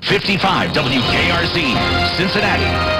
55 WKRC, Cincinnati.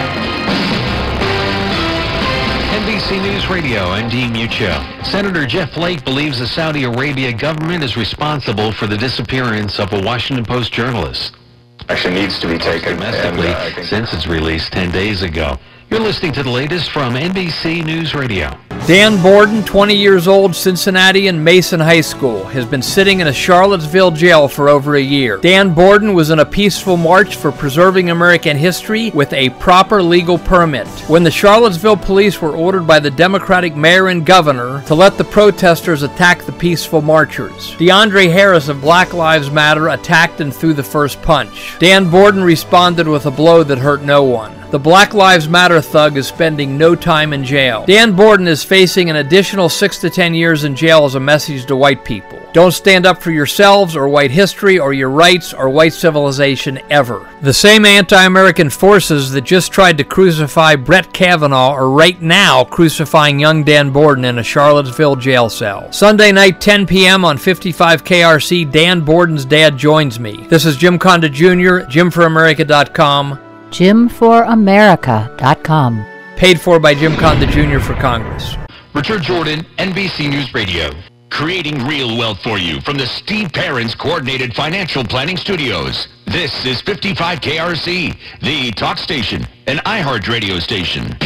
NBC News Radio, I'm Dean Muccio. Senator Jeff Flake believes the Saudi Arabia government is responsible for the disappearance of a Washington Post journalist. Action needs to be taken domestically since its release 10 days ago. You're listening to the latest from NBC News Radio. Dan Borden, 20 years old, Cincinnati and Mason High School, has been sitting in a Charlottesville jail for over a year. Dan Borden was in a peaceful march for preserving American history with a proper legal permit when the Charlottesville police were ordered by the Democratic mayor and governor to let the protesters attack the peaceful marchers. DeAndre Harris of Black Lives Matter attacked and threw the first punch. Dan Borden responded with a blow that hurt no one. The Black Lives Matter thug is spending no time in jail. Dan Borden is facing an additional 6 to 10 years in jail as a message to white people. Don't stand up for yourselves or white history or your rights or white civilization ever. The same anti-American forces that just tried to crucify Brett Kavanaugh are right now crucifying young Dan Borden in a Charlottesville jail cell. Sunday night, 10 p.m. on 55 KRC, Dan Borden's dad joins me. This is Jim Conda Jr., JimForAmerica.com. JimForAmerica.com. Paid for by Jim Conda Jr. for Congress. Richard Jordan, NBC News Radio. Creating real wealth for you from the Steve Perrins Coordinated Financial Planning Studios. This is 55 KRC, the talk station, an iHeart radio station. 55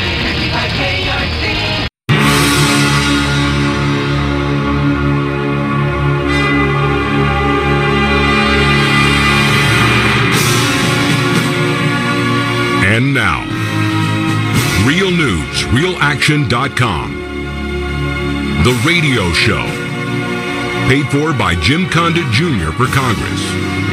KRC. And now, Real News, RealAction.com. The radio show. Paid for by Jim Conda Jr. for Congress.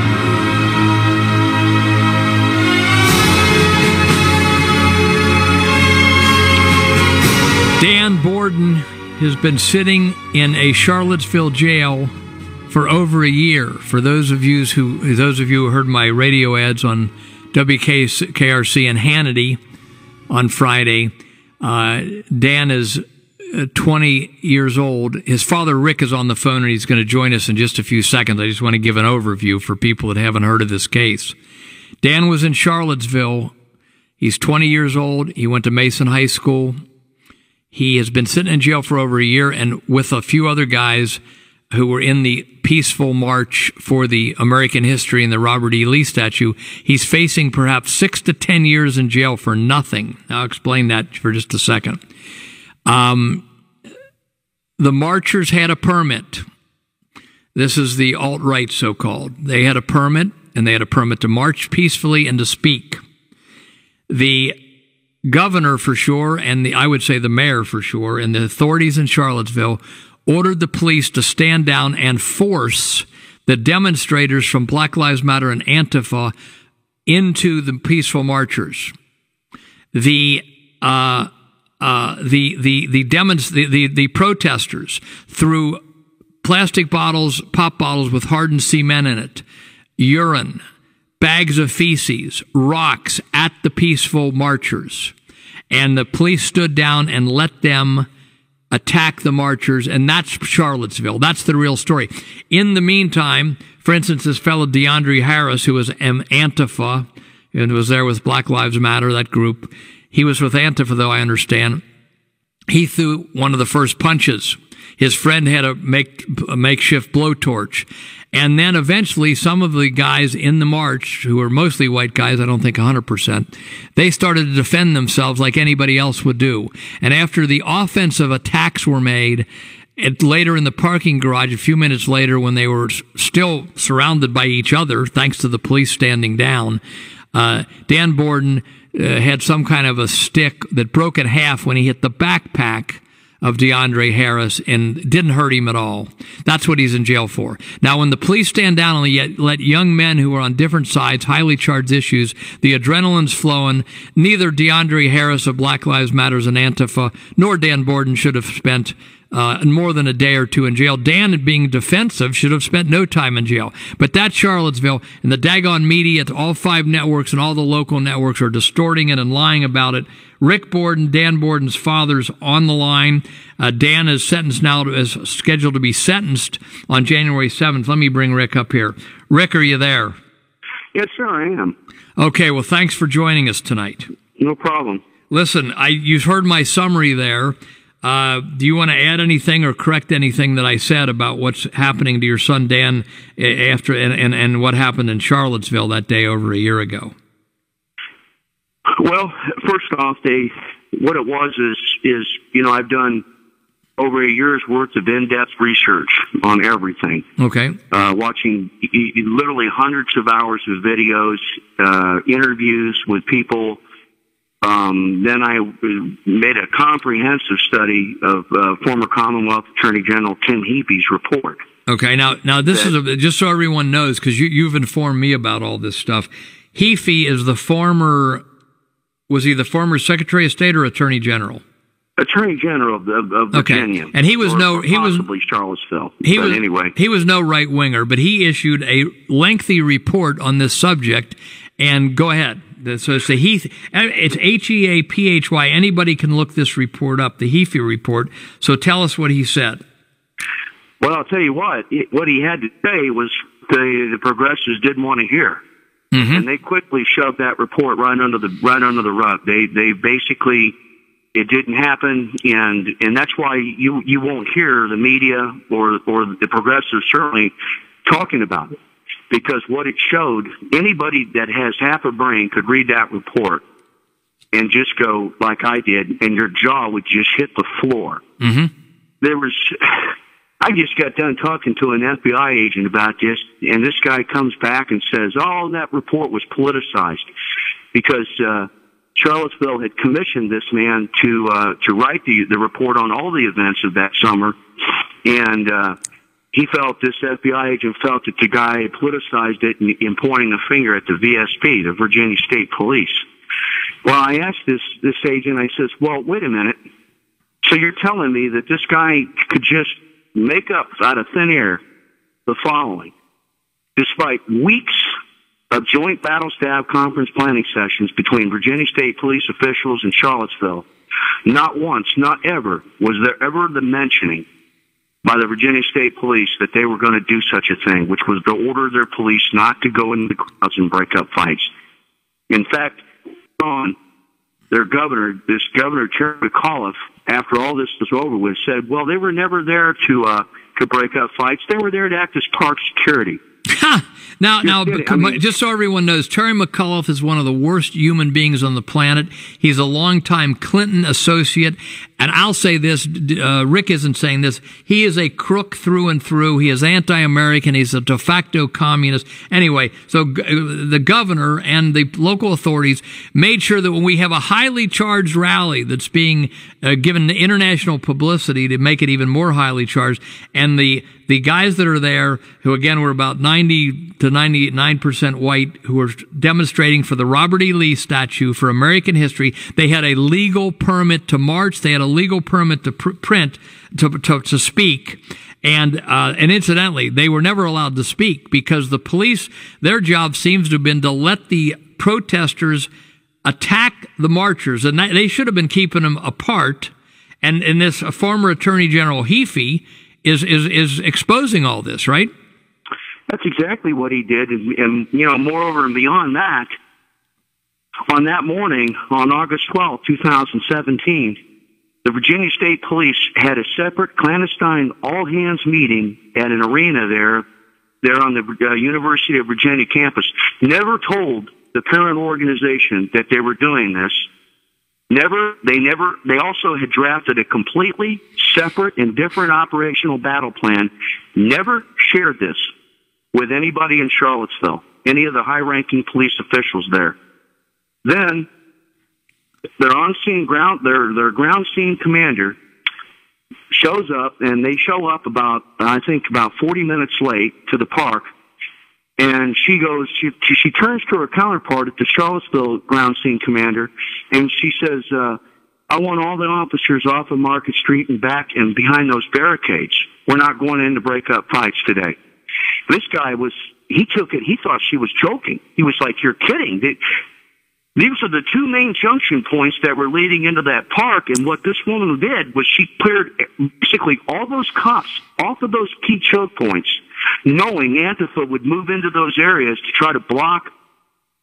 Dan Borden has been sitting in a Charlottesville jail for over a year. For those of you who heard my radio ads on WKRC and Hannity on Friday, Dan is 20 years old. His father, Rick, is on the phone, and he's going to join us in just a few seconds. I just want to give an overview for people that haven't heard of this case. Dan was in Charlottesville. He's 20 years old. He went to Mason High School. He has been sitting in jail for over a year, and with a few other guys who were in the peaceful march for the American history and the Robert E. Lee statue, he's facing perhaps 6 to 10 years in jail for nothing. I'll explain that for just a second. The marchers had a permit. This is the alt-right, so-called. They had a permit, and they had a permit to march peacefully and to speak. The governor, for sure, and I would say the mayor, for sure, and the authorities in Charlottesville ordered the police to stand down and force the demonstrators from Black Lives Matter and Antifa into the peaceful marchers. The protesters threw plastic bottles, pop bottles with hardened cement in it, urine, bags of feces, rocks at the peaceful marchers. And the police stood down and let them attack the marchers, and that's Charlottesville. That's the real story. In the meantime, for instance, this fellow DeAndre Harris, who was Antifa and was there with Black Lives Matter, that group, he was with Antifa, though, I understand. He threw one of the first punches. His friend had a makeshift blowtorch. And then eventually some of the guys in the march, who were mostly white guys, I don't think 100%, they started to defend themselves like anybody else would do. And after the offensive attacks were made, later in the parking garage, a few minutes later, when they were still surrounded by each other, thanks to the police standing down, Dan Borden had some kind of a stick that broke in half when he hit the backpack of DeAndre Harris and didn't hurt him at all. That's what he's in jail for. Now, when the police stand down and let young men who are on different sides, highly charged issues, the adrenaline's flowing, neither DeAndre Harris of Black Lives Matter and Antifa nor Dan Borden should have spent more than a day or two in jail. Dan, being defensive, should have spent no time in jail. But that's Charlottesville, and the daggone media, all 5 networks and all the local networks are distorting it and lying about it. Rick Borden, Dan Borden's father's on the line. Dan is sentenced now, is scheduled to be sentenced on January 7th. Let me bring Rick up here. Rick, are you there? Yes, sir, I am. Okay, well, thanks for joining us tonight. No problem. Listen, you've heard my summary there. Do you want to add anything or correct anything that I said about what's happening to your son Dan after and what happened in Charlottesville that day over a year ago? Well, first off, what it was is I've done over a year's worth of in-depth research on everything. Okay. Watching literally hundreds of hours of videos, interviews with people. Then I made a comprehensive study of former Commonwealth Attorney General Tim Heapy's report. Okay. Now this is just so everyone knows, because you've informed me about all this stuff. Heapy is was he the former Secretary of State or Attorney General? Attorney General of Virginia. Okay. And he was possibly Charlottesville. Anyway, he was no right winger, but he issued a lengthy report on this subject. And go ahead. So it's it's Heaphy. Anybody can look this report up, the Heaphy report. So tell us what he said. Well, I'll tell you what he had to say was the progressives didn't want to hear. Mm-hmm. And they quickly shoved that report right under the rug. They basically, it didn't happen, and that's why you won't hear the media or the progressives certainly talking about it, because what it showed, anybody that has half a brain could read that report and just go like I did, and your jaw would just hit the floor. Mm-hmm. I just got done talking to an FBI agent about this, and this guy comes back and says, "Oh, that report was politicized because Charlottesville had commissioned this man to write the report on all the events of that summer, and this FBI agent felt that the guy had politicized it in pointing a finger at the VSP, the Virginia State Police." Well, I asked this agent, I says, "Well, wait a minute. So you're telling me that this guy could just make up out of thin air the following: despite weeks of joint battle stab conference planning sessions between Virginia State Police officials and Charlottesville, not once, not ever, was there ever the mentioning by the Virginia State Police that they were going to do such a thing, which was to order their police not to go into the crowds and break up fights. In fact, their governor, Terry McAuliffe, after all this was over with, said, well, they were never there to break up fights. They were there to act as park security. Now, just so everyone knows, Terry McAuliffe is one of the worst human beings on the planet. He's a longtime Clinton associate. And I'll say this, Rick isn't saying this, he is a crook through and through. He is anti-American. He's a de facto communist. Anyway, so the governor and the local authorities made sure that when we have a highly charged rally that's being given international publicity to make it even more highly charged, and the guys that are there, who again were about 90 to 99% white, who were demonstrating for the Robert E. Lee statue for American history, they had a legal permit to march. They had a legal permit to print, to speak. And incidentally, they were never allowed to speak because the police, their job seems to have been to let the protesters attack the marchers. And they should have been keeping them apart. And this former Attorney General Heaphy is exposing all this, right? That's exactly what he did. And moreover and beyond that, on that morning, on August 12, 2017, the Virginia State Police had a separate clandestine all-hands meeting at an arena there on the University of Virginia campus. Never told the parent organization that they were doing this. They also had drafted a completely separate and different operational battle plan. Never shared this with anybody in Charlottesville, any of the high-ranking police officials there. Then their their ground scene commander shows up, and they show up about 40 minutes late to the park. And she turns to her counterpart at the Charlottesville ground scene commander, and she says, I want all the officers off of Market Street and back and behind those barricades. We're not going in to break up fights today. This guy he thought she was joking. He was like, you're kidding. These are the two main junction points that were leading into that park, and what this woman did was she cleared basically all those cops off of those key choke points, knowing Antifa would move into those areas to try to block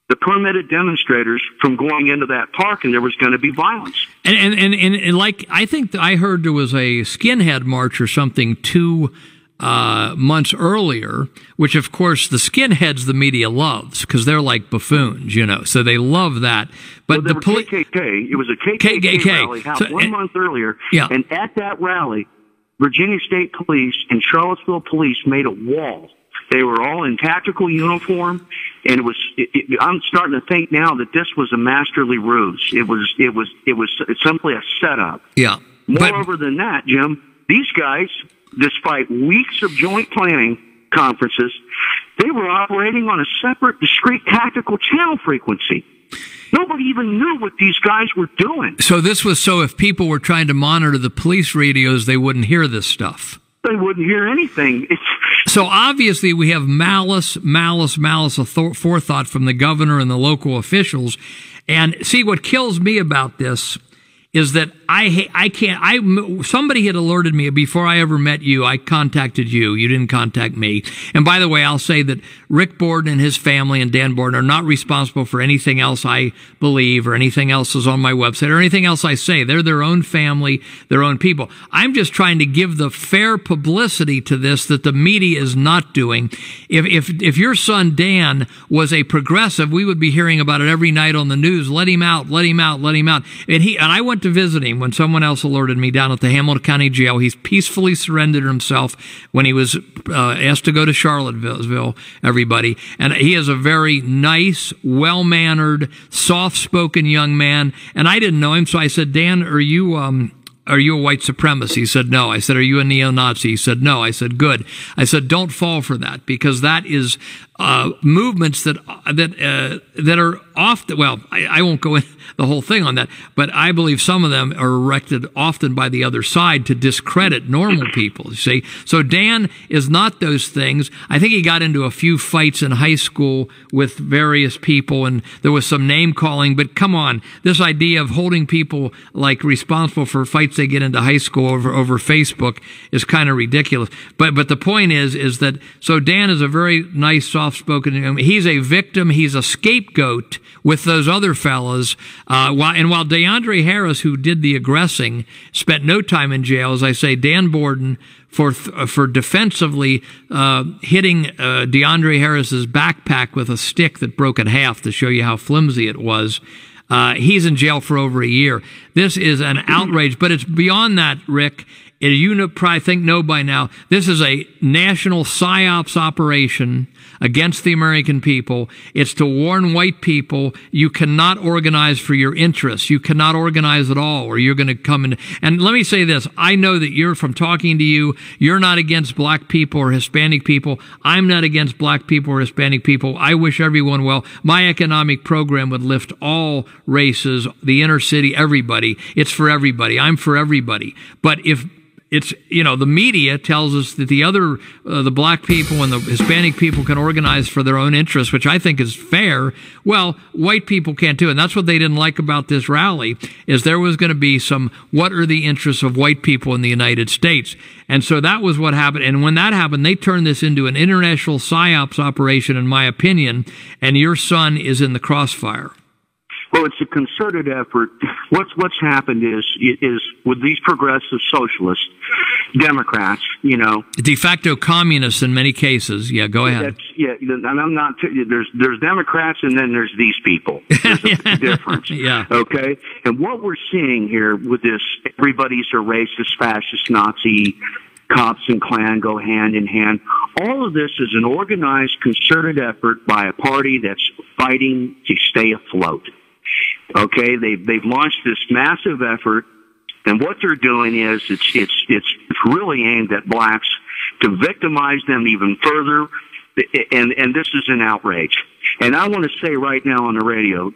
the permitted demonstrators from going into that park, and there was going to be violence. And like, I think I heard there was a skinhead march or something 2 months earlier, which of course the skinheads the media loves because they're like buffoons, so they love that. But well, KKK, it was a KKK rally 1 month earlier, and at that rally, Virginia State Police and Charlottesville Police made a wall. They were all in tactical uniform, and I'm starting to think now that this was a masterly ruse. It was simply a setup. Yeah. Moreover than that, Jim, these guys, despite weeks of joint planning conferences, they were operating on a separate, discrete tactical channel frequency. Nobody even knew what these guys were doing. So this was so if people were trying to monitor the police radios, they wouldn't hear this stuff. They wouldn't hear anything. So obviously we have malice of forethought from the governor and the local officials. And see, what kills me about this is that somebody had alerted me before I ever met you. I contacted you. You didn't contact me. And by the way, I'll say that Rick Borden and his family and Dan Borden are not responsible for anything else I believe or anything else is on my website or anything else I say. They're their own family, their own people. I'm just trying to give the fair publicity to this that the media is not doing. If your son Dan was a progressive, we would be hearing about it every night on the news. Let him out, let him out, let him out. And I went to visit him when someone else alerted me down at the Hamilton County Jail. He's peacefully surrendered himself when he was asked to go to Charlottesville, everybody. And he is a very nice, well-mannered, soft-spoken young man. And I didn't know him, so I said, Dan, are you a white supremacist? He said, no. I said, are you a neo-Nazi? He said, no. I said, good. I said, don't fall for that, because that is movements that are often, well, I won't go into the whole thing on that, but I believe some of them are erected often by the other side to discredit normal people, you see. So Dan is not those things. I think he got into a few fights in high school with various people, and there was some name calling, but come on, this idea of holding people like responsible for fights they get into high school over Facebook is kind of ridiculous. But the point is that, so Dan is a very nice, soft-spoken, he's a victim, he's a scapegoat with those other fellas. While DeAndre Harris, who did the aggressing, spent no time in jail, as I say, Dan Borden, for defensively hitting DeAndre Harris's backpack with a stick that broke in half to show you how flimsy it was. He's in jail for over a year. This is an outrage, but it's beyond that, Rick. You probably think no by now. This is a national psyops operation against the American people. It's to warn white people you cannot organize for your interests. You cannot organize at all, or you're going to come in. And let me say this. I know that you're, from talking to you, you're not against black people or Hispanic people. I'm not against black people or Hispanic people. I wish everyone well. My economic program would lift all races, the inner city, everybody. It's for everybody. I'm for everybody. But if it's, the media tells us that the black people and the Hispanic people can organize for their own interests, which I think is fair. Well, white people can't do it. And that's what they didn't like about this rally, is there was going to be what are the interests of white people in the United States? And so that was what happened. And when that happened, they turned this into an international psyops operation, in my opinion, and your son is in the crossfire. Well, it's a concerted effort. What's happened is with these progressive socialists, Democrats, de facto communists in many cases. Yeah, go ahead. And I'm not. There's Democrats, and then there's these people. There's a difference. Yeah. Okay. And what we're seeing here with this, everybody's a racist, fascist, Nazi. Cops and Klan go hand in hand. All of this is an organized, concerted effort by a party that's fighting to stay afloat. Okay, they've launched this massive effort, and what they're doing is it's really aimed at blacks to victimize them even further, and this is an outrage. And I want to say right now on the radio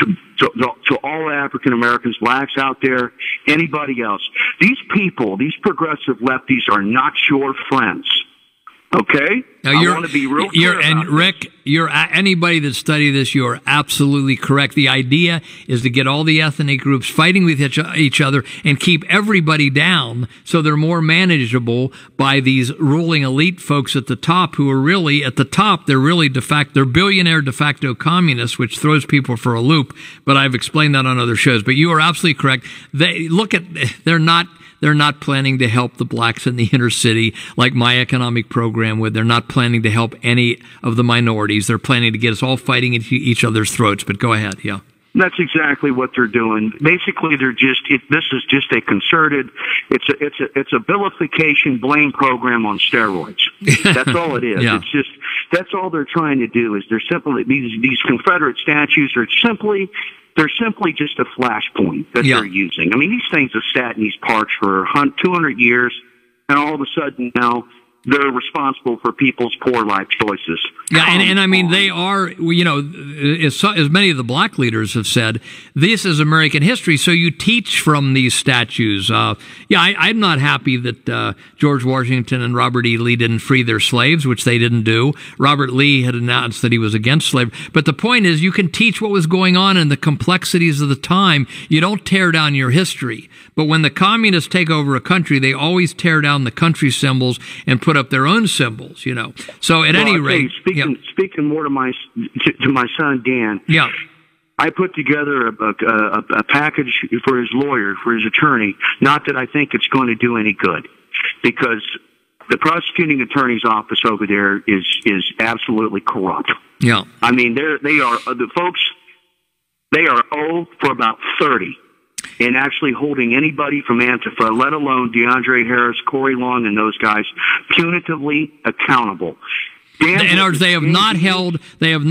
to all African Americans, blacks out there, anybody else, these people, these progressive lefties, are not your friends. Okay? Now I want to be real clear and about Rick, this. Anybody that studied this, you're absolutely correct. The idea is to get all the ethnic groups fighting with each other and keep everybody down so they're more manageable by these ruling elite folks at the top who are really, at the top, they're really they're billionaire de facto communists, which throws people for a loop. But I've explained that on other shows. But you are absolutely correct. They're not planning to help the blacks in the inner city like my economic program would. They're not planning to help any of the minorities. They're planning to get us all fighting into each other's throats. But go ahead, yeah. That's exactly what they're doing. Basically, this is just a concerted, it's a vilification blame program on steroids. That's all it is. Yeah. It's just, that's all they're trying to do is they're simply, these Confederate statues are simply just a flashpoint that they're using. I mean, these things have sat in these parks for 200 years, and all of a sudden now they're responsible for people's poor life choices. Yeah, and I mean, they are, as many of the black leaders have said, this is American history, so you teach from these statues. I'm not happy that George Washington and Robert E. Lee didn't free their slaves, which they didn't do. Robert Lee had announced that he was against slavery. But the point is, you can teach what was going on in the complexities of the time. You don't tear down your history. But when the communists take over a country, they always tear down the country symbols and put up their own symbols, So at any rate... Speaking more to my son, Dan. Yeah. I put together a package for his lawyer, for his attorney. Not that I think it's going to do any good, because the prosecuting attorney's office over there is absolutely corrupt. Yeah. I mean, they are the folks. They are for about 30. In actually holding anybody from Antifa, let alone DeAndre Harris, Corey Long, and those guys, punitively accountable. And they have not held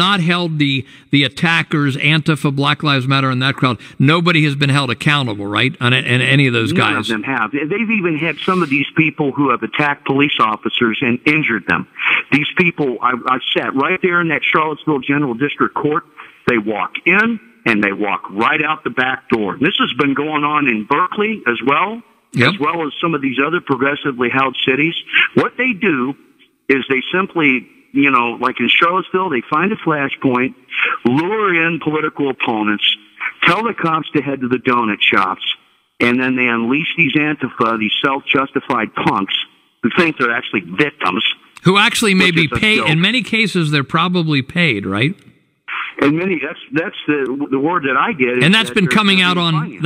the attackers, Antifa, Black Lives Matter, and that crowd. Nobody has been held accountable, right? And any of those guys. None of them have. They've even had some of these people who have attacked police officers and injured them. These people, I've sat right there in that Charlottesville General District Court. They walk in and they walk right out the back door. This has been going on in Berkeley as well, as well as some of these other progressively held cities. What they do is they simply, like in Charlottesville, they find a flashpoint, lure in political opponents, tell the cops to head to the donut shops, and then they unleash these Antifa, these self-justified punks who think they're actually victims. Who actually may be paid. In many cases, they're probably paid, right? And that's the word that I get. And that's been coming out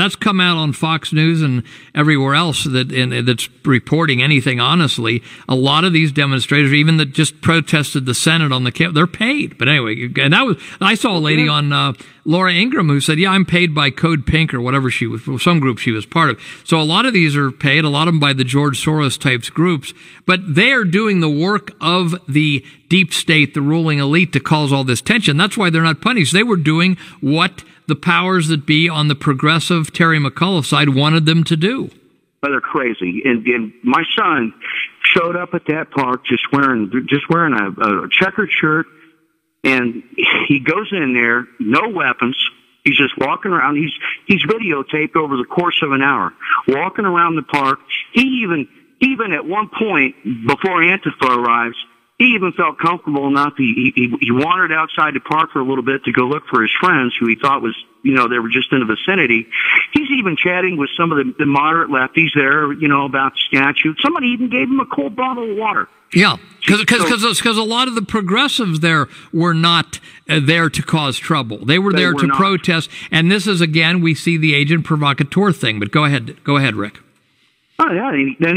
on Fox News and everywhere else that's reporting anything honestly. A lot of these demonstrators, even that just protested the Senate on the they're paid. But anyway, and I saw a lady on Laura Ingraham who said, I'm paid by Code Pink or whatever she was, some group she was part of. So a lot of these are paid, a lot of them by the George Soros types groups, but they are doing the work of the deep state, the ruling elite, to cause all this tension. That's why they're not punished. They were doing what the powers that be on the progressive Terry McAuliffe side wanted them to do. Well, they're crazy. And my son showed up at that park just wearing a checkered shirt, and he goes in there, no weapons. He's just walking around. He's videotaped over the course of an hour, walking around the park. He even at one point before Antifa arrives, he even felt comfortable enough. He wandered outside the park for a little bit to go look for his friends who he thought was, they were just in the vicinity. He's even chatting with some of the moderate lefties there, about the statue. Somebody even gave him a cold bottle of water. Yeah, because a lot of the progressives there were not there to cause trouble. They were there to protest. And this is, again, we see the agent provocateur thing. But go ahead, Rick. Oh yeah, then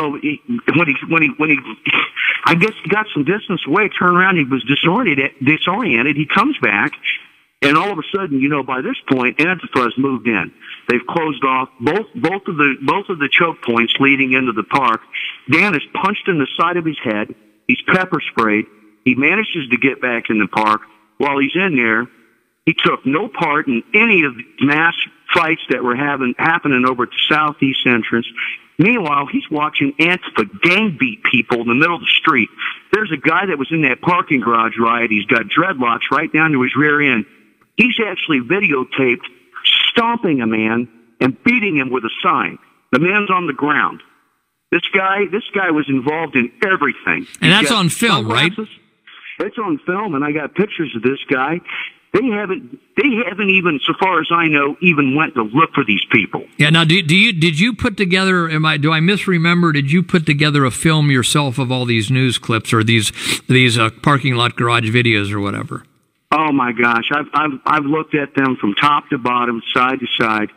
when he I guess he got some distance away, turned around, he was disoriented. He comes back, and all of a sudden, by this point, Antifa's moved in. They've closed off both of the choke points leading into the park. Dan is punched in the side of his head. He's pepper sprayed. He manages to get back in the park. While he's in there, he took no part in any of the mass fights that were happening over at the southeast entrance. Meanwhile, he's watching Antifa gang beat people in the middle of the street. There's a guy that was in that parking garage riot. He's got dreadlocks right down to his rear end. He's actually videotaped stomping a man and beating him with a sign. The man's on the ground. This guy was involved in everything. And that's on film, right? It's on film, and I got pictures of this guy. They haven't even, so far as I know, even went to look for these people. Yeah. Now, did you put together? Do I misremember? Did you put together a film yourself of all these news clips or these parking lot garage videos or whatever? Oh my gosh, I've looked at them from top to bottom, side to side.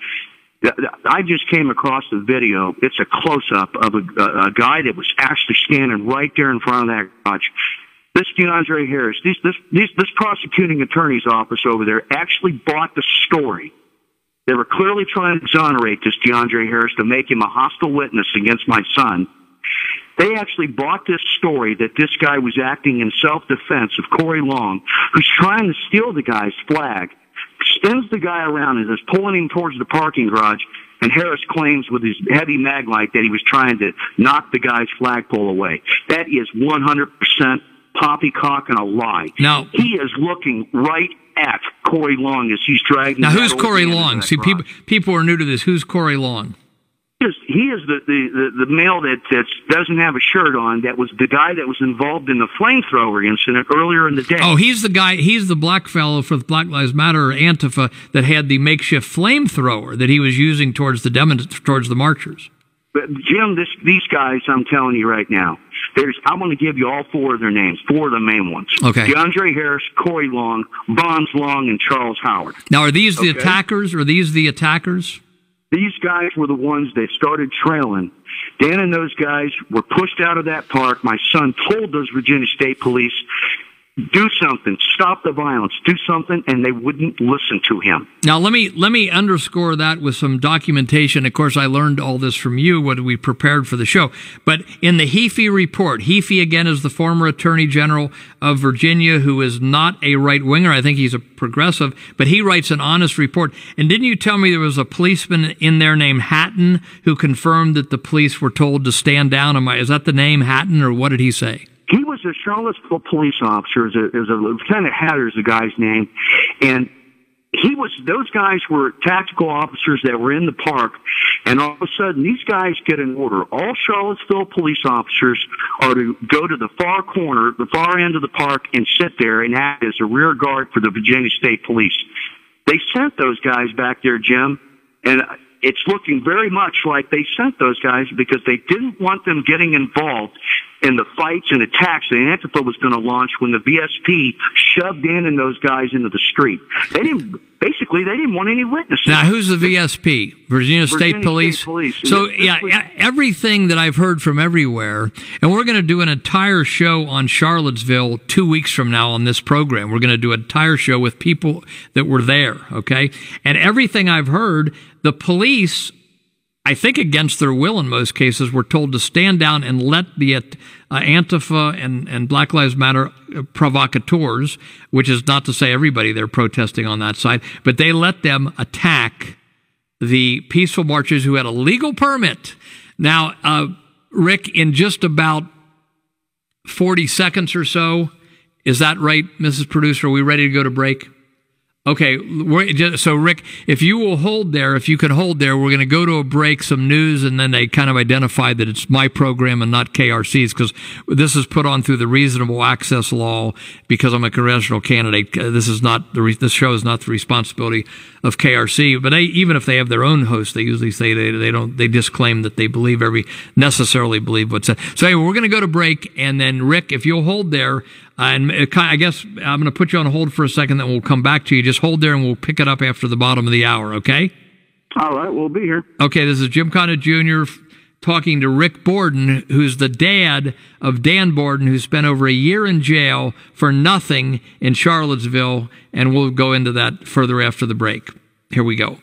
I just came across the video. It's a close-up of a guy that was actually standing right there in front of that garage. This DeAndre Harris, this prosecuting attorney's office over there actually bought the story. They were clearly trying to exonerate this DeAndre Harris to make him a hostile witness against my son. They actually bought this story that this guy was acting in self-defense of Corey Long, who's trying to steal the guy's flag, spins the guy around and is pulling him towards the parking garage, and Harris claims with his heavy maglite that he was trying to knock the guy's flagpole away. That is 100% poppycock and a lie. Now, he is looking right at Corey Long as he's dragging. Now, who's Corey Long? See, people are new to this. Who's Corey Long? He is the male that doesn't have a shirt on. That was the guy that was involved in the flamethrower incident earlier in the day. Oh, he's the guy. He's the black fellow for Black Lives Matter or Antifa that had the makeshift flamethrower that he was using towards the marchers. But Jim, these guys, I'm telling you right now, I'm going to give you all four of their names, four of the main ones. Okay. DeAndre Harris, Corey Long, Bonds Long, and Charles Howard. Now, are these the attackers? Are these the attackers? These guys were the ones that started trailing. Dan and those guys were pushed out of that park. My son told those Virginia State Police, do something, stop the violence, do something, and they wouldn't listen to him. Now, let me underscore that with some documentation. Of course, I learned all this from you when we prepared for the show. But in the Heafy report, Heafy, again, is the former Attorney General of Virginia, who is not a right-winger. I think he's a progressive, but he writes an honest report. And didn't you tell me there was a policeman in there named Hatton who confirmed that the police were told to stand down? Is that the name, Hatton, or what did he say? He was a Charlottesville police officer. It was a Lieutenant Hatter's the guy's name, and those guys were tactical officers that were in the park, and all of a sudden these guys get an order. All Charlottesville police officers are to go to the far corner, the far end of the park, and sit there and act as a rear guard for the Virginia State Police. They sent those guys back there, Jim, and it's looking very much like they sent those guys because they didn't want them getting involved in the fights and attacks that Antifa was going to launch when the VSP shoved Dan and those guys into the street. They didn't want any witnesses. Now, who's the VSP? Virginia State Police? So, everything that I've heard from everywhere, and we're going to do an entire show on Charlottesville 2 weeks from now on this program. We're going to do an entire show with people that were there, okay? And everything I've heard, the police, I think against their will in most cases, were told to stand down and let the Antifa and Black Lives Matter provocateurs, which is not to say everybody they're protesting on that side, but they let them attack the peaceful marchers who had a legal permit. Now, Rick, in just about 40 seconds or so, is that right, Mrs. Producer? Are we ready to go to break? Okay, so Rick, if you will hold there, if you can hold there, we're going to go to a break, some news, and then they kind of identified that it's my program and not KRC's because this is put on through the reasonable access law because I'm a congressional candidate. This show is not the responsibility of KRC, but even if they have their own host, they usually say they disclaim that they necessarily believe what's said. So anyway, we're going to go to break, and then Rick, if you'll hold there. And I guess I'm going to put you on hold for a second, then we'll come back to you. Just hold there, and we'll pick it up after the bottom of the hour, okay? All right, we'll be here. Okay, this is Jim Condit Jr. talking to Rick Borden, who's the dad of Dan Borden, who spent over a year in jail for nothing in Charlottesville, and we'll go into that further after the break. Here we go.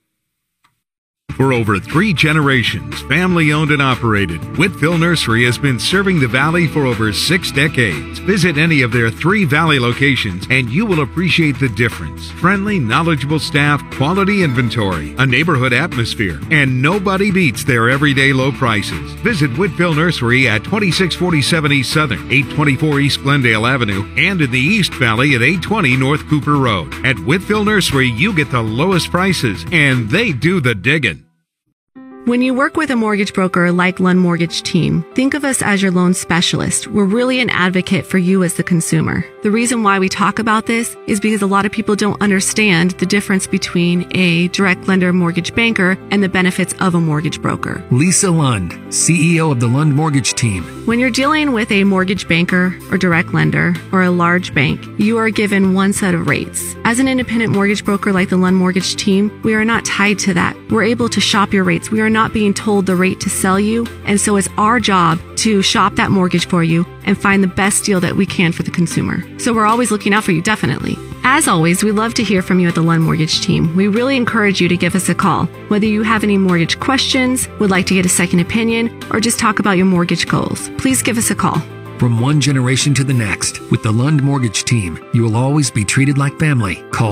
For over 3 generations, family-owned and operated, Whitfill Nursery has been serving the Valley for over 6 decades. Visit any of their 3 Valley locations and you will appreciate the difference. Friendly, knowledgeable staff, quality inventory, a neighborhood atmosphere, and nobody beats their everyday low prices. Visit Whitfill Nursery at 2647 East Southern, 824 East Glendale Avenue, and in the East Valley at 820 North Cooper Road. At Whitfill Nursery, you get the lowest prices, and they do the digging. When you work with a mortgage broker like Lund Mortgage Team, think of us as your loan specialist. We're really an advocate for you as the consumer. The reason why we talk about this is because a lot of people don't understand the difference between a direct lender mortgage banker and the benefits of a mortgage broker. Lisa Lund, CEO of the Lund Mortgage Team. When you're dealing with a mortgage banker or direct lender or a large bank, you are given one set of rates. As an independent mortgage broker like the Lund Mortgage Team, we are not tied to that. We're able to shop your rates. We are not being told the rate to sell you. And so it's our job to shop that mortgage for you and find the best deal that we can for the consumer. So we're always looking out for you, definitely. As always, we love to hear from you at the Lund Mortgage Team. We really encourage you to give us a call. Whether you have any mortgage questions, would like to get a second opinion, or just talk about your mortgage goals, please give us a call. From one generation to the next, with the Lund Mortgage Team, you will always be treated like family. Call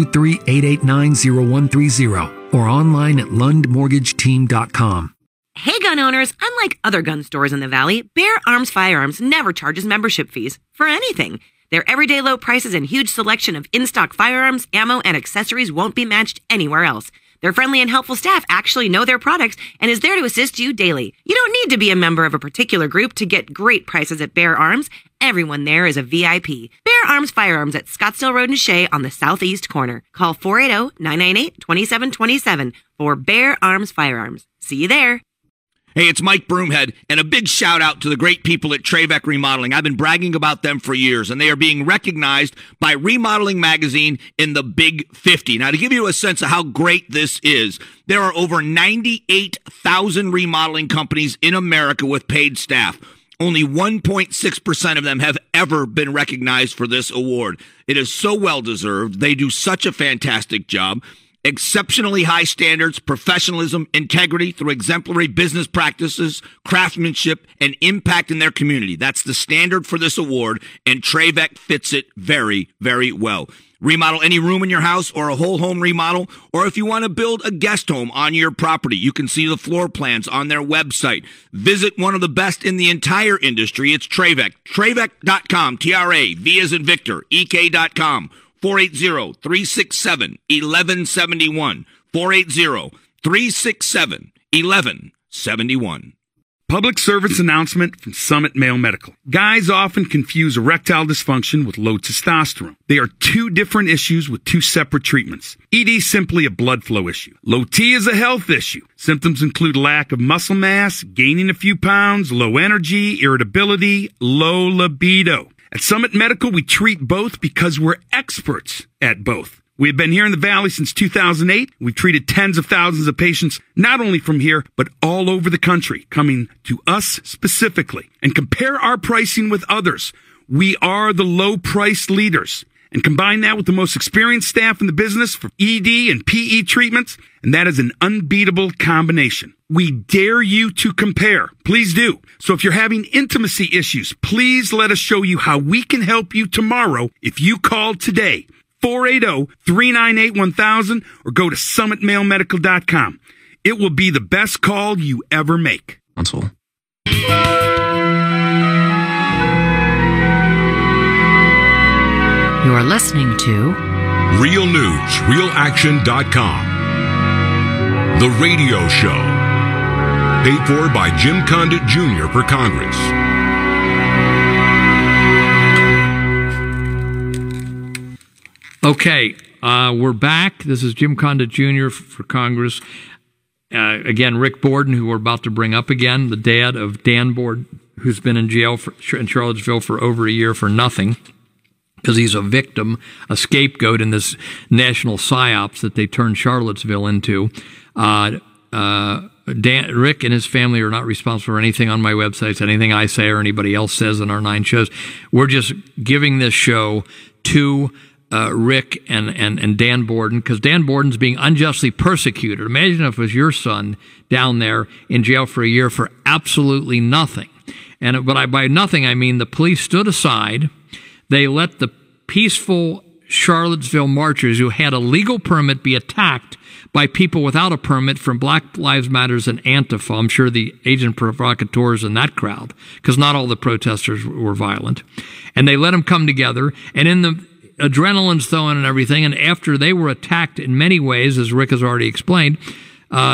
623-889-0130 or online at lundmortgageteam.com. Hey gun owners, unlike other gun stores in the Valley, Bear Arms Firearms never charges membership fees for anything. Their everyday low prices and huge selection of in-stock firearms, ammo, and accessories won't be matched anywhere else. Their friendly and helpful staff actually know their products and is there to assist you daily. You don't need to be a member of a particular group to get great prices at Bear Arms. Everyone there is a VIP. Bear Arms Firearms at Scottsdale Road and Shea on the southeast corner. Call 480-998-2727 for Bear Arms Firearms. See you there. Hey, it's Mike Broomhead, and a big shout out to the great people at Trevec Remodeling. I've been bragging about them for years, and they are being recognized by Remodeling Magazine in the Big 50. Now, to give you a sense of how great this is, there are over 98,000 remodeling companies in America with paid staff. Only 1.6% of them have ever been recognized for this award. It is so well-deserved. They do such a fantastic job. Exceptionally high standards, professionalism, integrity through exemplary business practices, craftsmanship, and impact in their community. That's the standard for this award, and Trevec fits it very, very well. Remodel any room in your house or a whole home remodel, or if you want to build a guest home on your property, you can see the floor plans on their website. Visit one of the best in the entire industry. It's Trevec. Trevec.com, T-R-A-V as in Victor, EK.com. 480-367-1171. 480-367-1171. Public service announcement from Summit Male Medical. Guys often confuse erectile dysfunction with low testosterone. They are two different issues with two separate treatments. ED is simply a blood flow issue. Low T is a health issue. Symptoms include lack of muscle mass, gaining a few pounds, low energy, irritability, low libido. At Summit Medical, we treat both because we're experts at both. We have been here in the Valley since 2008. We've treated tens of thousands of patients, not only from here, but all over the country, coming to us specifically. And compare our pricing with others. We are the low price leaders. And combine that with the most experienced staff in the business for ED and PE treatments, and that is an unbeatable combination. We dare you to compare. Please do. So if you're having intimacy issues, please let us show you how we can help you tomorrow if you call today. 480-398-1000 or go to summitmalemedical.com. It will be the best call you ever make. Console. You are listening to Real News, RealAction.com. The radio show. Paid for by Jim Condit Jr. for Congress. Okay, we're back. This is Jim Condit Jr. for Congress. Again, Rick Borden, who we're about to bring up again, the dad of Dan Borden, who's been in jail in Charlottesville for over a year for nothing, because he's a victim, a scapegoat in this national psyops that they turned Charlottesville into. Rick and his family are not responsible for anything on my websites, anything I say or anybody else says in our 9 shows. We're just giving this show to Rick and Dan Borden, because Dan Borden's being unjustly persecuted. Imagine if it was your son down there in jail for a year for absolutely nothing. But by nothing, I mean the police stood aside. They let the peaceful Charlottesville marchers who had a legal permit be attacked by people without a permit from Black Lives Matters and Antifa. I'm sure the agent provocateurs in that crowd, because not all the protesters were violent. And they let them come together, and in the adrenaline's thrown and everything, and after they were attacked in many ways, as Rick has already explained,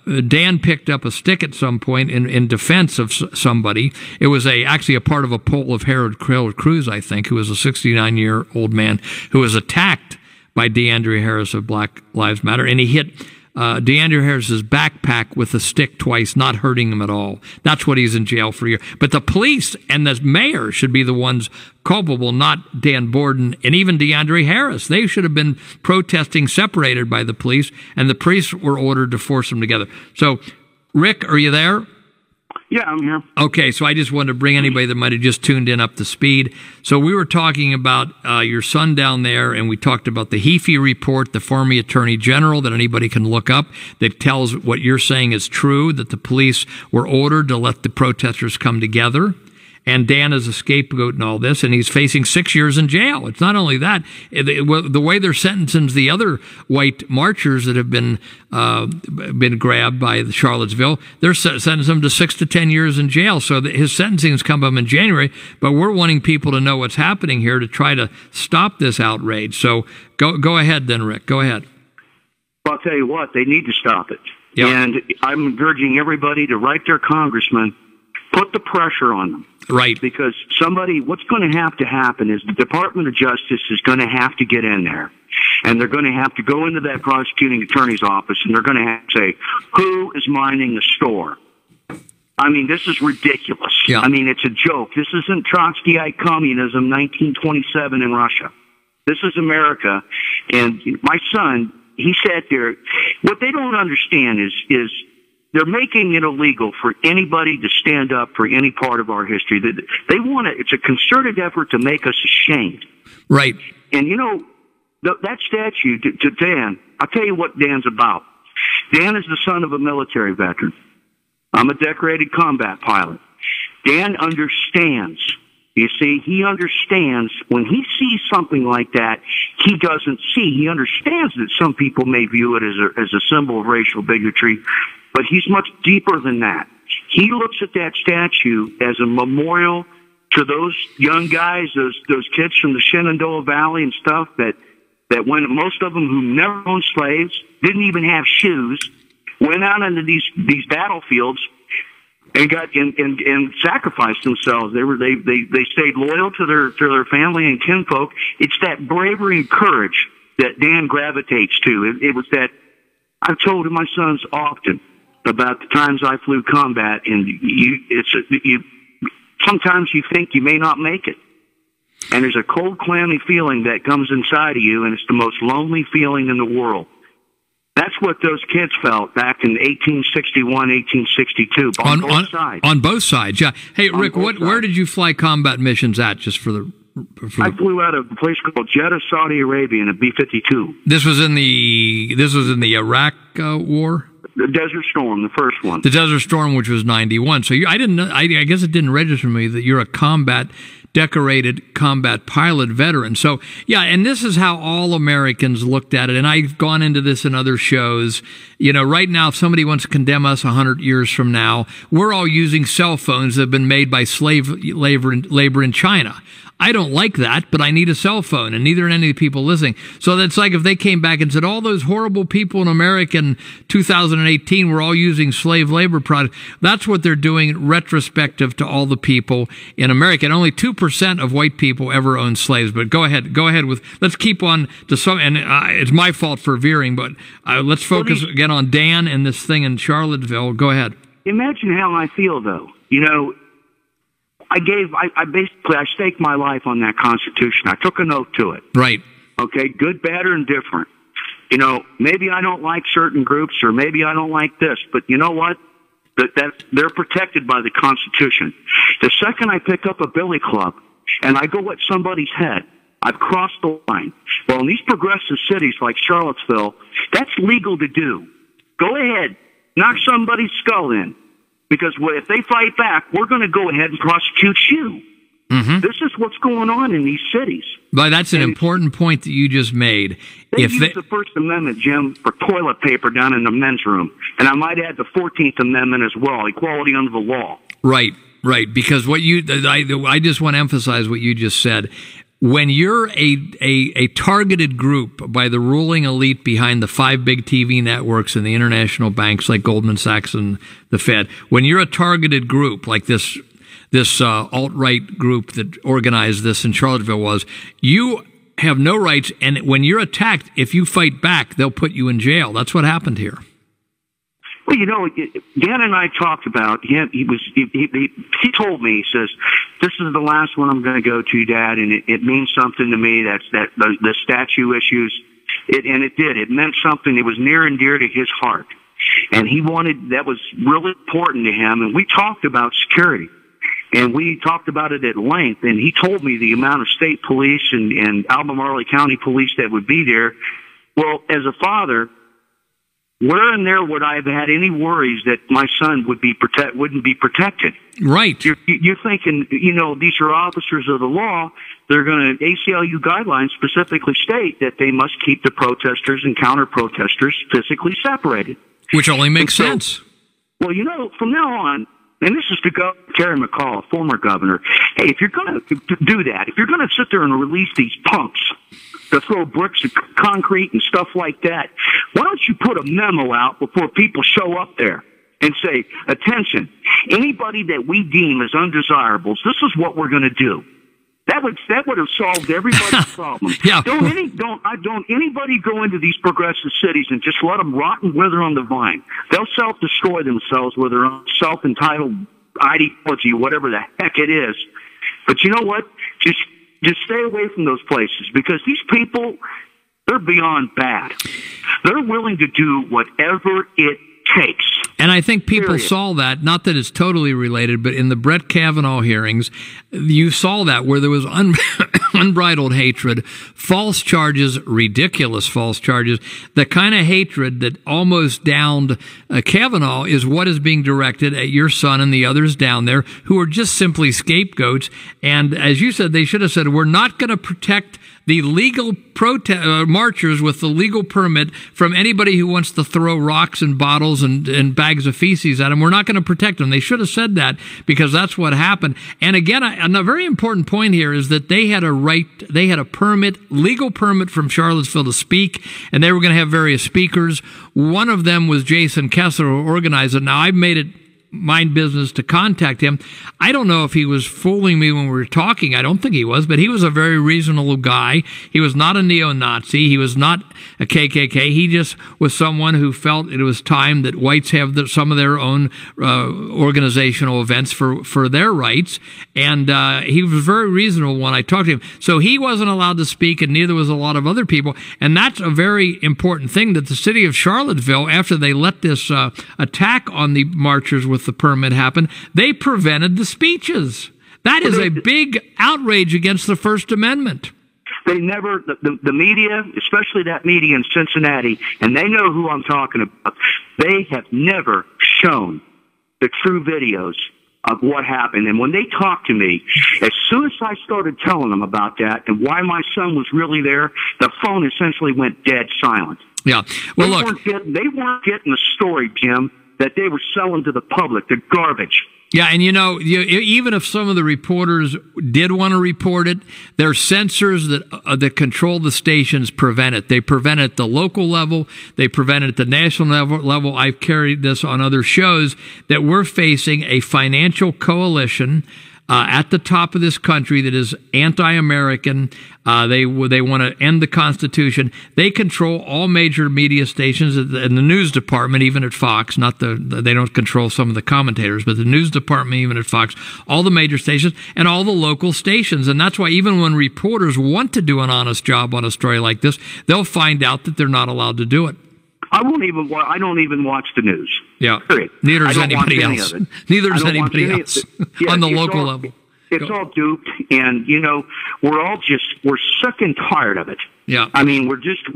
Dan picked up a stick at some point in defense of somebody. It was actually a part of a poll of Harold Cruz, I think, who was a 69-year-old man who was attacked by DeAndre Harris of Black Lives Matter, and he hit DeAndre Harris's backpack with a stick twice, not hurting him at all. That's what he's in jail for a year. But the police and the mayor should be the ones culpable, not Dan Borden and even DeAndre Harris. They should have been protesting separated by the police, and the police were ordered to force them together. So, Rick, are you there? Yeah, I'm here. Okay, so I just wanted to bring anybody that might have just tuned in up to speed. So we were talking about your son down there, and we talked about the Heafy report, the former Attorney General, that anybody can look up, that tells what you're saying is true, that the police were ordered to let the protesters come together. And Dan is a scapegoat in all this, and he's facing 6 years in jail. It's not only that. The way they're sentencing the other white marchers that have been grabbed by the Charlottesville, they're sentencing them to 6 to 10 years in jail. So his sentencing has come up in January, but we're wanting people to know what's happening here to try to stop this outrage. So go ahead then, Rick. Go ahead. Well, I'll tell you what, they need to stop it. Yep. And I'm urging everybody to write their congressman, put the pressure on them. Right. Because what's going to happen is the Department of Justice is going to have to get in there. And they're going to have to go into that prosecuting attorney's office, and they're going to have to say, who is minding the store? I mean, this is ridiculous. Yeah. I mean, it's a joke. This isn't Trotskyite communism, 1927 in Russia. This is America. And my son, he sat there. What they don't understand is they're making it illegal for anybody to stand up for any part of our history. They want it. It's a concerted effort to make us ashamed. Right. And, that statue to Dan, I'll tell you what Dan's about. Dan is the son of a military veteran. I'm a decorated combat pilot. Dan understands. You see, he understands when he sees something like that, he doesn't see. He understands that some people may view it as a symbol of racial bigotry, but he's much deeper than that. He looks at that statue as a memorial to those young guys, those kids from the Shenandoah Valley and stuff that when most of them who never owned slaves, didn't even have shoes, went out into these battlefields and got and sacrificed themselves. They stayed loyal to their family and kinfolk. It's that bravery and courage that Dan gravitates to. It was that I've told my sons often about the times I flew combat, and sometimes you think you may not make it. And there's a cold, clammy feeling that comes inside of you, and it's the most lonely feeling in the world. That's what those kids felt back in 1861, 1862, on both sides. On both sides, yeah. Hey, Rick, where did you fly combat missions at, just for the... I flew out of a place called Jeddah, Saudi Arabia, in a B-52. This was in the Iraq War? The Desert Storm, the first one. The Desert Storm, which was 91. So I didn't know, I guess it didn't register to me that you're a decorated combat pilot veteran. So, yeah, and this is how all Americans looked at it. And I've gone into this in other shows. Right now, if somebody wants to condemn us 100 years from now, we're all using cell phones that have been made by slave labor in China. I don't like that, but I need a cell phone, and neither are any of the people listening. So that's like if they came back and said, all those horrible people in America in 2018 were all using slave labor products. That's what they're doing retrospective to all the people in America. And only 2% of white people ever owned slaves. But go ahead let's keep on to some, and it's my fault for veering, but let's focus again on Dan and this thing in Charlottesville. Go ahead. Imagine how I feel, though. I staked my life on that Constitution. I took an oath to it. Right. Okay, good, bad, or indifferent. Maybe I don't like certain groups, or maybe I don't like this, but you know what? They're protected by the Constitution. The second I pick up a billy club and I go at somebody's head, I've crossed the line. Well, in these progressive cities like Charlottesville, that's legal to do. Go ahead, knock somebody's skull in. Because if they fight back, we're going to go ahead and prosecute you. Mm-hmm. This is what's going on in these cities. But that's an important point that you just made. They use the First Amendment, Jim, for toilet paper down in the men's room. And I might add the 14th Amendment as well, equality under the law. Right. Because I just want to emphasize what you just said. when you're a targeted group by the ruling elite behind the 5 big TV networks and the international banks like Goldman Sachs and the Fed, when you're a targeted group like this alt-right group that organized this in Charlottesville was, you have no rights, and when you're attacked, if you fight back, they'll put you in jail. That's what happened here. Well, Dan and I talked about him. He told me, he says, "This is the last one I'm going to go to, Dad, and it means something to me. That's the statue issues." And it did. It meant something. It was near and dear to his heart, and that was really important to him. And we talked about security, and we talked about it at length. And he told me the amount of state police and Albemarle County police that would be there. Well, as a father, where in there would I have had any worries that my son wouldn't be protected? Right. You're thinking, these are officers of the law. They're going to, ACLU guidelines specifically state that they must keep the protesters and counter-protesters physically separated. Which only makes sense. Well, from now on, and this is to Terry McCall, former governor, hey, if you're going to do that, if you're going to sit there and release these punks to throw bricks and concrete and stuff like that, why don't you put a memo out before people show up there and say, attention, anybody that we deem as undesirables, this is what we're going to do. That would have solved everybody's problem. Yeah. Don't anybody go into these progressive cities and just let them rot and wither on the vine. They'll self-destroy themselves with their own self-entitled ideology, whatever the heck it is. But you know what? Just stay away from those places, because these people, they're beyond bad. They're willing to do whatever it takes. And I think people saw that, not that it's totally related, but in the Brett Kavanaugh hearings, you saw that where there was unbridled hatred, false charges, ridiculous false charges. The kind of hatred that almost downed Kavanaugh is what is being directed at your son and the others down there who are just simply scapegoats. And as you said, they should have said, we're not going to protect the legal marchers with the legal permit from anybody who wants to throw rocks and bottles and bags of feces at them. We're not going to protect them. They should have said that, because that's what happened. And again, a very important point here is that they had a permit, legal permit from Charlottesville to speak, and they were going to have various speakers. One of them was Jason Kessler, who organized it. Now, I've made it my business to contact him. I don't know if he was fooling me when we were talking. I don't think he was, but he was a very reasonable guy. He was not a neo-Nazi. He was not a KKK. He just was someone who felt it was time that whites have some of their own organizational events for their rights. And he was very reasonable when I talked to him. So he wasn't allowed to speak, and neither was a lot of other people. And that's a very important thing, that the city of Charlottesville, after they let this attack on the marchers with the permit happen, they prevented the speeches. That is a big outrage against the First Amendment. They never, the media, especially that media in Cincinnati, and they know who I'm talking about, they have never shown the true videos of what happened. And when they talked to me, as soon as I started telling them about that and why my son was really there, the phone essentially went dead silent. Yeah. Well, they weren't getting the story, Jim, that they were selling to the public, the garbage. Yeah, and even if some of the reporters did want to report it, their censors that control the stations prevent it. They prevent it at the local level. They prevent it at the national level. I've carried this on other shows, that we're facing a financial coalition at the top of this country that is anti-American. They want to end the Constitution. They control all major media stations in the news department, even at Fox. They don't control some of the commentators, but the news department, even at Fox, all the major stations and all the local stations. And that's why even when reporters want to do an honest job on a story like this, they'll find out that they're not allowed to do it. I don't even watch the news. Yeah. Period. Neither does anybody else. Neither does anybody else on the local level. It's all duped, and we're sick and tired of it. Yeah. I mean,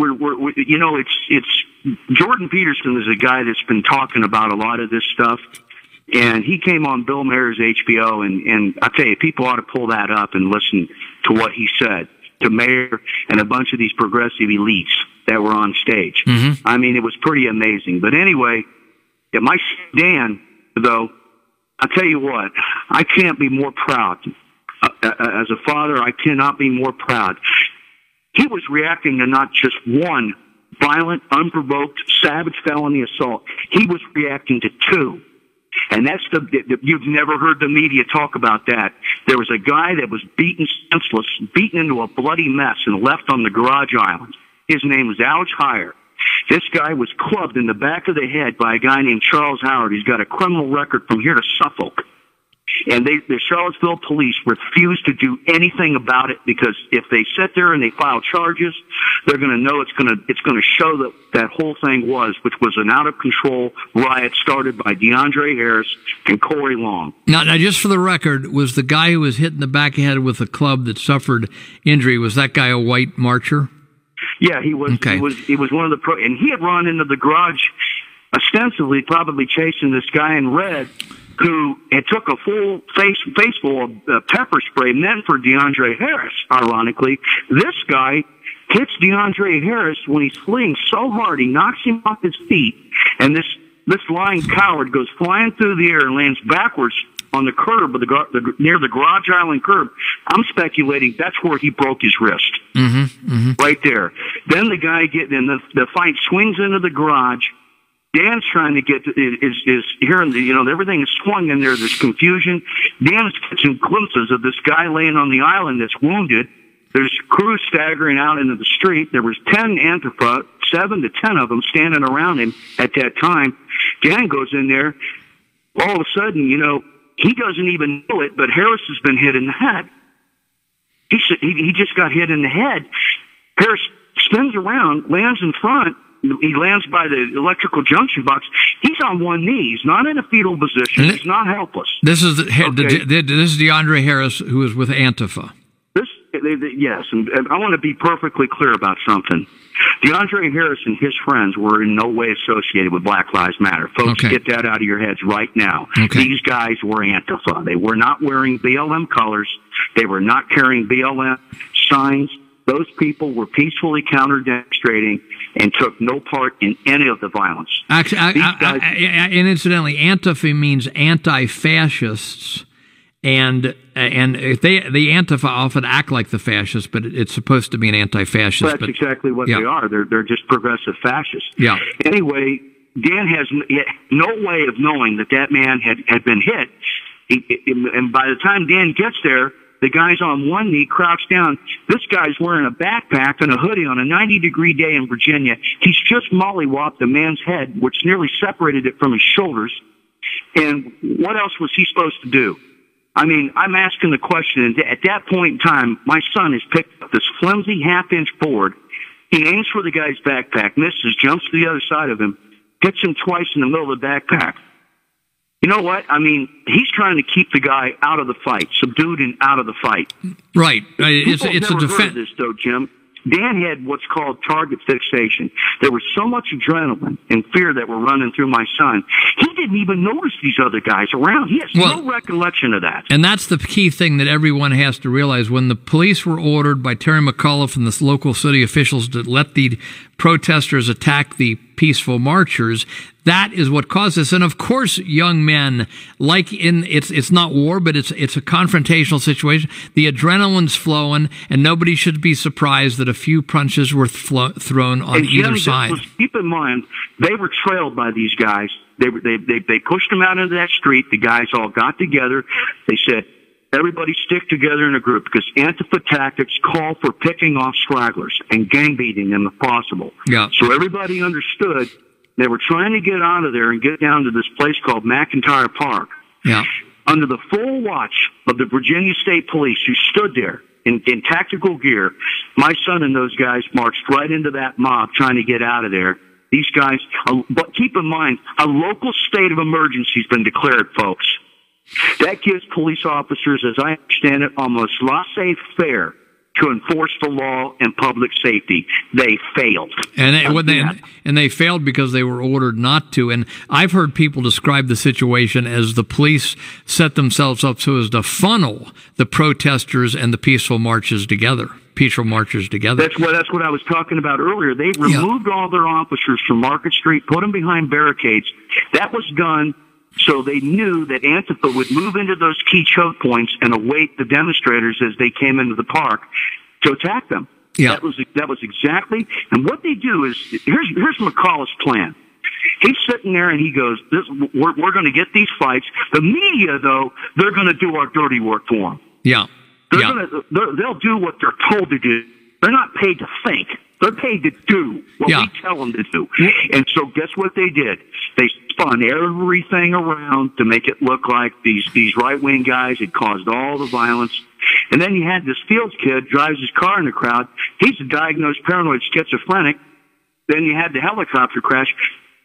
it's Jordan Peterson is a guy that's been talking about a lot of this stuff, and he came on Bill Maher's HBO, and I tell you, people ought to pull that up and listen to what he said to Maher and a bunch of these progressive elites that were on stage. Mm-hmm. I mean, it was pretty amazing. But anyway, my Dan, though, I'll tell you what, I can't be more proud as a father, I cannot be more proud. He was reacting to not just one violent, unprovoked, savage felony assault. He was reacting to two. And that's you've never heard the media talk about that. There was a guy that was beaten senseless, beaten into a bloody mess and left on the garage island. His name was Alex Heyer. This guy was clubbed in the back of the head by a guy named Charles Howard. He's got a criminal record from here to Suffolk. And the Charlottesville police refuse to do anything about it, because if they sit there and they file charges, they're going to know it's going to show that whole thing which was an out of control riot started by DeAndre Harris and Corey Long. Now, just for the record, was the guy who was hit in the back of the head with a club that suffered injury, was that guy a white marcher? Yeah, he was. Okay. He was one of the and he had run into the garage, ostensibly probably chasing this guy in red, who had took a full face full of pepper spray meant for DeAndre Harris. Ironically, this guy hits DeAndre Harris when he's fleeing so hard he knocks him off his feet, and this lying coward goes flying through the air and lands backwards on the curb of near the garage island curb. I'm speculating that's where he broke his wrist. Right there. Then the guy the fight swings into the garage. Dan's trying to is hearing everything is swung in there. There's confusion. Dan's catching glimpses of this guy laying on the island that's wounded. There's crews staggering out into the street. There was 10 Antifa, 7 to 10 of them standing around him at that time. Dan goes in there. All of a sudden, he doesn't even know it, but Harris has been hit in the head. He just got hit in the head. Harris spins around, lands in front. He lands by the electrical junction box. He's on one knee. He's not in a fetal position. He's not helpless. This is this is DeAndre Harris, who is with Antifa. Yes, and I want to be perfectly clear about something. DeAndre Harris and his friends were in no way associated with Black Lives Matter. Folks, get that out of your heads right now. These guys were Antifa. They were not wearing BLM colors. They were not carrying BLM signs. Those people were peacefully counter-demonstrating and took no part in any of the violence. Actually, and incidentally, Antifa means anti-fascists. And the Antifa often act like the fascists, but it's supposed to be an anti-fascist. That's exactly what they are. They're just progressive fascists. Yeah. Anyway, Dan has no way of knowing that man had been hit. And by the time Dan gets there, the guy's on one knee, crouched down. This guy's wearing a backpack and a hoodie on a 90-degree day in Virginia. He's just mollywopped the man's head, which nearly separated it from his shoulders. And what else was he supposed to do? I mean, I'm asking the question, and at that point in time, my son has picked up this flimsy half-inch board. He aims for the guy's backpack, misses, jumps to the other side of him, hits him twice in the middle of the backpack. You know what? I mean, he's trying to keep the guy out of the fight, subdued and out of the fight. Right. It's a defense. Heard of this, though, Jim. Dan had what's called target fixation. There was so much adrenaline and fear that were running through my son. He didn't even notice these other guys around. He has no recollection of that. And that's the key thing that everyone has to realize. When the police were ordered by Terry McAuliffe and the local city officials to let the protesters attack the peaceful marchers, that is what caused this. And of course, young men, it's not war, but it's a confrontational situation. The adrenaline's flowing, and nobody should be surprised that a few punches were thrown on either side. Keep in mind, they were trailed by these guys. They pushed them out into that street. The guys all got together. They said, everybody stick together in a group, because Antifa tactics call for picking off stragglers and gang beating them if possible. Yeah. So everybody understood they were trying to get out of there and get down to this place called McIntyre Park. Yeah. Under the full watch of the Virginia State Police, who stood there in tactical gear, my son and those guys marched right into that mob trying to get out of there. These guys, but keep in mind, a local state of emergency has been declared, folks. That gives police officers, as I understand it, almost laissez-faire to enforce the law and public safety. They failed. And they failed because they were ordered not to. And I've heard people describe the situation as the police set themselves up so as to funnel the protesters and the peaceful marchers together. That's what I was talking about earlier. They removed all their officers from Market Street, put them behind barricades. That was done So they knew that Antifa would move into those key choke points and await the demonstrators as they came into the park to attack them. Yeah. That was exactly. And what they do is, here's McCullough's plan. He's sitting there and he goes, we're going to get these fights. The media, though, they're going to do our dirty work for them. Yeah. They'll do what they're told to do. They're not paid to think. They're paid to do what we tell them to do. And so guess what they did? They spun everything around to make it look like these right-wing guys had caused all the violence. And then you had this Fields kid drives his car in the crowd. He's a diagnosed paranoid schizophrenic. Then you had the helicopter crash.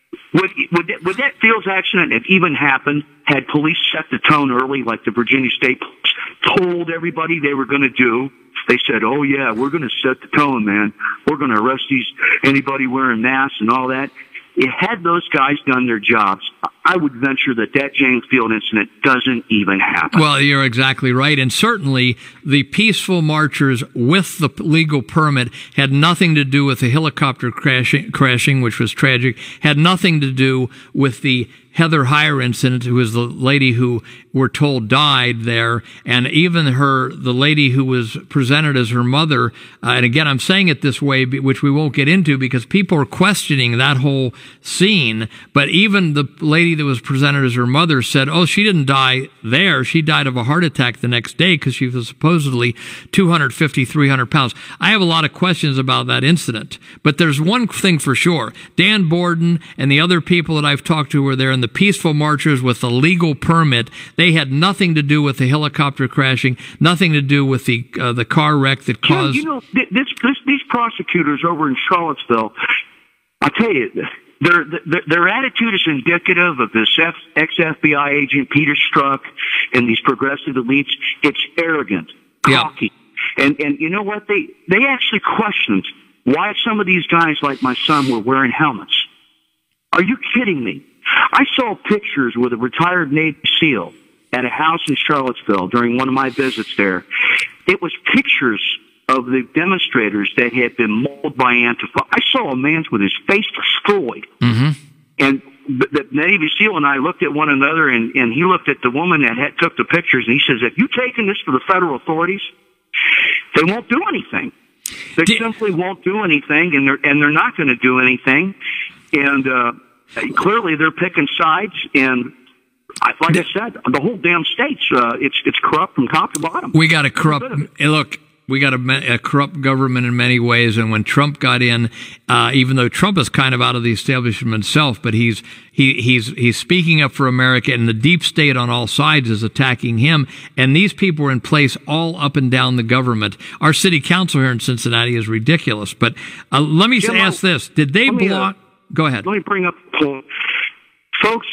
Would that Fields accident have even happened had police set the tone early, like the Virginia State Police told everybody they were going to do? They said, "Oh yeah, we're going to set the tone, man. We're going to arrest anybody wearing masks and all that." Had those guys done their jobs, I would venture that James Field incident doesn't even happen. Well, you're exactly right. And certainly the peaceful marchers with the legal permit had nothing to do with the helicopter crashing, which was tragic, had nothing to do with the Heather Heyer incident, who was the lady who we're told died there, and even the lady who was presented as her mother, and again, I'm saying it this way, which we won't get into because people are questioning that whole scene, but even the lady that was presented as her mother said, oh, she didn't die there. She died of a heart attack the next day because she was supposedly 250, 300 pounds. I have a lot of questions about that incident, but there's one thing for sure. Dan Borden and the other people that I've talked to were there, and the peaceful marchers with the legal permit, they had nothing to do with the helicopter crashing, nothing to do with the car wreck that caused... You know, these prosecutors over in Charlottesville, I tell you, their attitude is indicative of this ex-FBI agent Peter Strzok and these progressive elites. It's arrogant, cocky. And you know what? They actually questioned why some of these guys like my son were wearing helmets. Are you kidding me? I saw pictures with a retired Navy SEAL at a house in Charlottesville during one of my visits there. It was pictures of the demonstrators that had been mauled by Antifa. I saw a man with his face destroyed. Mm-hmm. And the Navy SEAL and I looked at one another, and he looked at the woman that took the pictures, and he says, "Have you taken this to the federal authorities?" They won't do anything. They simply won't do anything, and they're not going to do anything. And clearly they're picking sides, and like I said, the whole damn state's it's corrupt from top to bottom. We got a corrupt look. We got a corrupt government in many ways, and when Trump got in, even though Trump is kind of out of the establishment himself, but he's speaking up for America, and the deep state on all sides is attacking him. And these people are in place all up and down the government. Our city council here in Cincinnati is ridiculous. But let me ask this: did they block? Go ahead. Let me bring up the point, folks.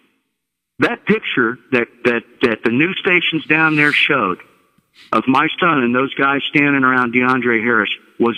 That picture that the news stations down there showed of my son and those guys standing around DeAndre Harris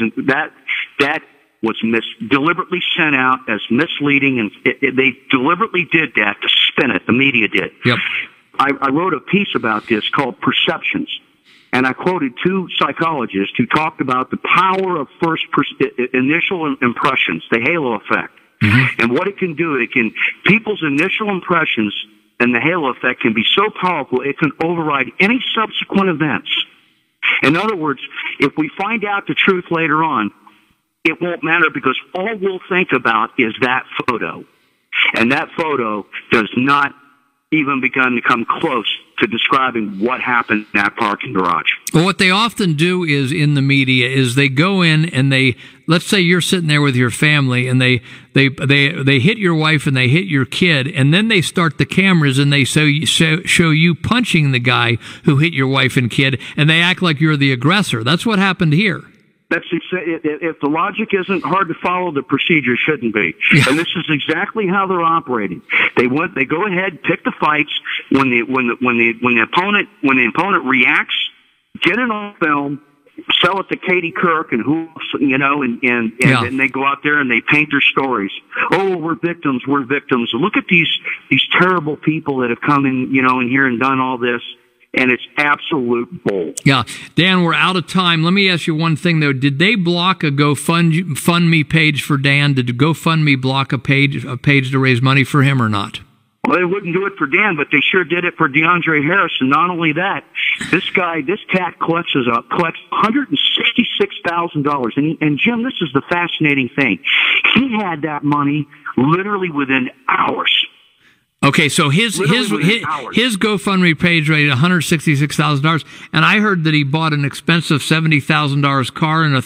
that was deliberately sent out as misleading, and they deliberately did that to spin it. The media did. Yep. I wrote a piece about this called Perceptions, and I quoted two psychologists who talked about the power of initial impressions, the halo effect, and what it can do. People's initial impressions and the halo effect can be so powerful it can override any subsequent events. In other words, if we find out the truth later on, it won't matter because all we'll think about is that photo. And that photo does not even begin to come close to describing what happened in that parking garage. Well, what they often do is in the media is they go in and let's say you're sitting there with your family and they hit your wife and they hit your kid, and then they start the cameras and they show you punching the guy who hit your wife and kid, and they act like you're the aggressor. That's what happened here. If the logic isn't hard to follow, the procedure shouldn't be. Yeah. And this is exactly how they're operating. They go ahead, pick the fights when the opponent reacts, get it on film, sell it to Katie Couric and and they go out there and they paint their stories. Oh, we're victims. Look at these terrible people that have come in here and done all this. And it's absolute bull. Yeah. Dan, we're out of time. Let me ask you one thing, though. Did they block a GoFundMe page for Dan? Did GoFundMe block a page to raise money for him or not? Well, they wouldn't do it for Dan, but they sure did it for DeAndre Harris. And not only that, this cat collects $166,000. And Jim, this is the fascinating thing. He had that money literally within hours. Okay, so his GoFundMe page rated $166,000, and I heard that he bought an expensive $70,000 car and a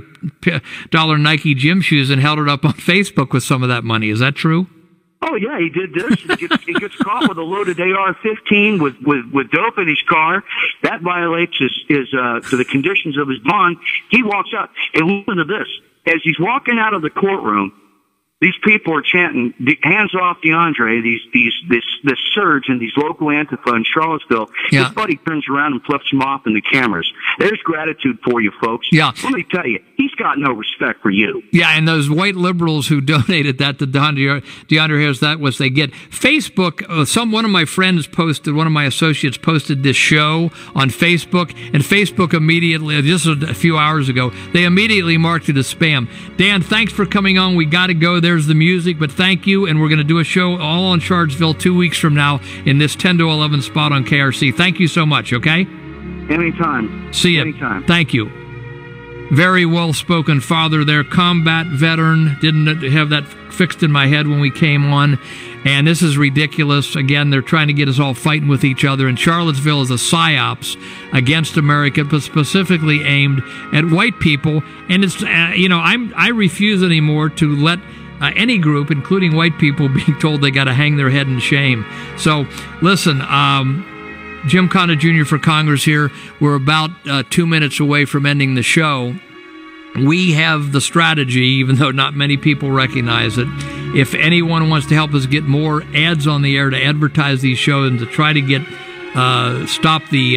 $300 Nike gym shoes and held it up on Facebook with some of that money. Is that true? Oh yeah, he did this. He gets caught with a loaded AR-15 with dope in his car. That violates the conditions of his bond. He walks out, and listen to this: as he's walking out of the courtroom, these people are chanting, "Hands off DeAndre!" This surge in these local Antifa in Charlottesville. Yeah. His buddy turns around and flips him off in the cameras. There's gratitude for you, folks. Yeah. Let me tell you, he's got no respect for you. Yeah, and those white liberals who donated that to DeAndre Harris, that was they get. Facebook, one of my friends posted, one of my associates posted this show on Facebook, and Facebook immediately, just a few hours ago, they immediately marked it as spam. Dan, thanks for coming on. We got to go. There's the music, but thank you, and we're going to do a show all on Charlottesville 2 weeks from now in this 10 to 11 spot on KRC. Thank you so much, okay? Anytime. See you. Anytime. Thank you. Very well-spoken father there, combat veteran. Didn't have that fixed in my head when we came on. And this is ridiculous. Again, they're trying to get us all fighting with each other. And Charlottesville is a psyops against America, but specifically aimed at white people. And it's, I refuse anymore to let any group, including white people, being told they got to hang their head in shame. So, listen, Jim Condit Jr. for Congress here. We're about 2 minutes away from ending the show. We have the strategy, even though not many people recognize it. If anyone wants to help us get more ads on the air to advertise these shows and to try to get stop the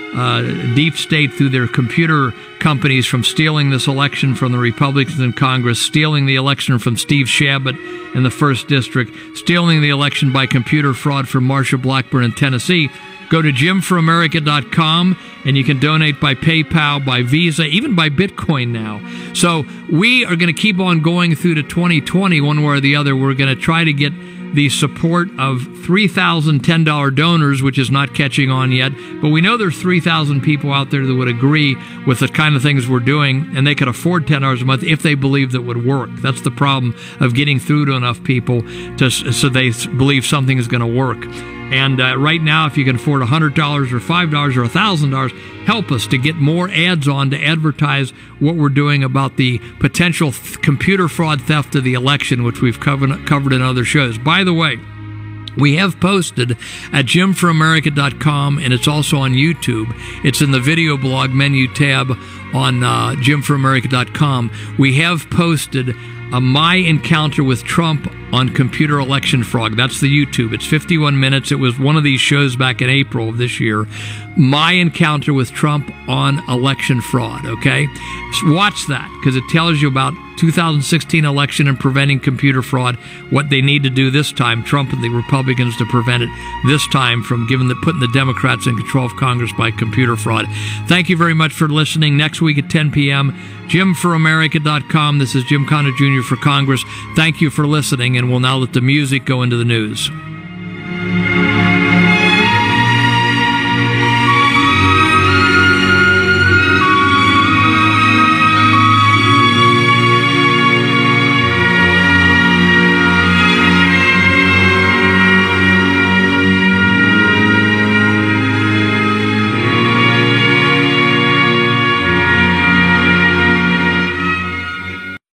deep state through their computer companies from stealing this election from the Republicans in Congress, stealing the election from Steve Chabot in the 1st District, stealing the election by computer fraud from Marsha Blackburn in Tennessee, go to JimForAmerica.com, and you can donate by PayPal, by Visa, even by Bitcoin now. So we are going to keep on going through to 2020 one way or the other. We're going to try to get the support of 3,000 $10 donors, which is not catching on yet. But we know there's 3,000 people out there that would agree with the kind of things we're doing, and they could afford $10 a month if they believe that would work. That's the problem of getting through to enough people so they believe something is going to work. And right now, if you can afford $100 or $5 or $1,000, help us to get more ads on to advertise what we're doing about the potential computer fraud theft of the election, which we've covered in other shows. By the way, we have posted at JimForAmerica.com, and it's also on YouTube. It's in the video blog menu tab on JimForAmerica.com. We have posted my encounter with Trump on computer election fraud. That's the YouTube. It's 51 minutes. It was one of these shows back in April of this year. My encounter with Trump on election fraud, okay? So watch that, because it tells you about 2016 election and preventing computer fraud, what they need to do this time, Trump and the Republicans, to prevent it this time from putting the Democrats in control of Congress by computer fraud. Thank you very much for listening. Next week at 10 p.m., JimForAmerica.com. This is Jim Condit Jr. for Congress. Thank you for listening, and we'll now let the music go into the news.